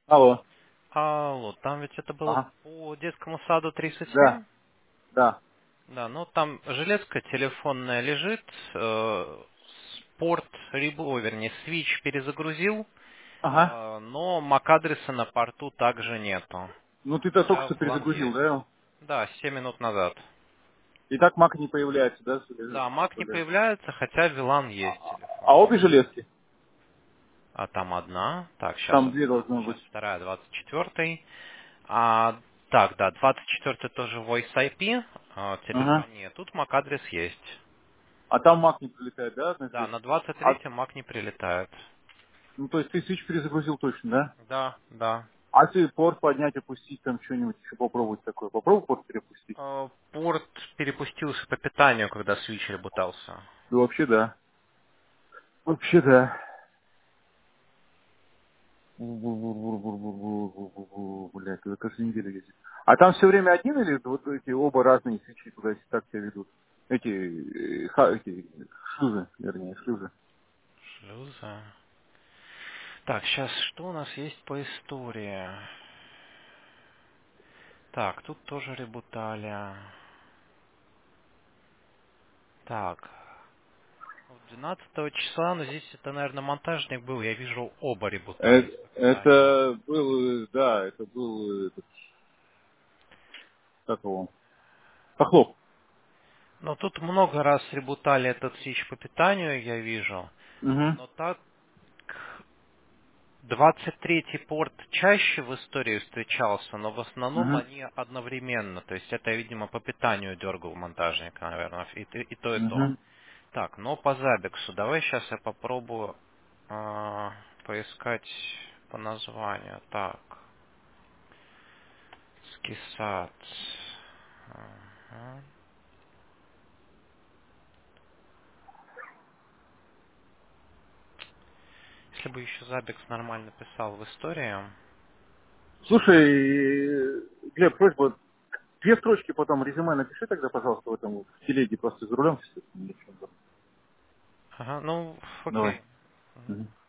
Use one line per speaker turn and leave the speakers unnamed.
Алло.
Алло, там ведь это было
Ага.
по детскому саду
Да,
37?
да.
Да, ну там железка телефонная лежит, порт, ой, вернее, свич перезагрузил,
Ага.
но MAC-адреса на порту также нету.
Ну ты-то только
Хотя
что
VLAN
перезагрузил,
есть.
да?
Да, 7 минут назад.
И так Мак не появляется, да?
Да, Mac
Что
не
ли?
появляется, хотя VLAN
А,
есть
а обе
телефонный.
железки?
А там одна. Так, сейчас
Там две
одна,
должно
сейчас
быть.
вторая, 24-й. Так, да, 24-й тоже Voice IP,
Ага.
телефония. Тут MAC-адрес есть.
А там Мак не прилетает, да, на
Да,
связь?
на
А,
23-м Mac не прилетает.
ну то есть ты свич перезагрузил точно, да?
Да, да.
А ты порт поднять, опустить, там что-нибудь еще попробовать такое. Попробуй порт перепустить.
Порт перепустился по питанию, когда свич ребутался.
Ну вообще да. Вообще да. Блять, это каждую неделю ездит. А там все время один или вот эти оба разные свечи туда так себя ведут? Эти шлюзы, вернее, шлюзы.
Шлюза. Так, сейчас что у нас есть по истории? Так, тут тоже ребутали. Так, вот 12 числа, но здесь это, наверное, монтажник был. Я вижу, оба ребутались по питанию.
Это был, да, это был, этот, как его, Хохлов.
Но тут много раз ребутали этот свич по питанию, я вижу.
Угу,
Но так 23-й порт чаще в истории встречался, но в основном
угу,
они одновременно. То есть это, видимо, по питанию дергал монтажника, наверное, и то, и то.
угу.
Так, но по Забексу. Давай сейчас я попробую поискать по названию. Так, скисат. Ага. Если бы еще Забекс нормально писал в истории.
Слушай, Глеб, просьба, две строчки потом резюме напиши тогда, пожалуйста, в этом в телеге, просто за рулем сейчас.
Ага, ну,
Давай.
окей.
Мгм.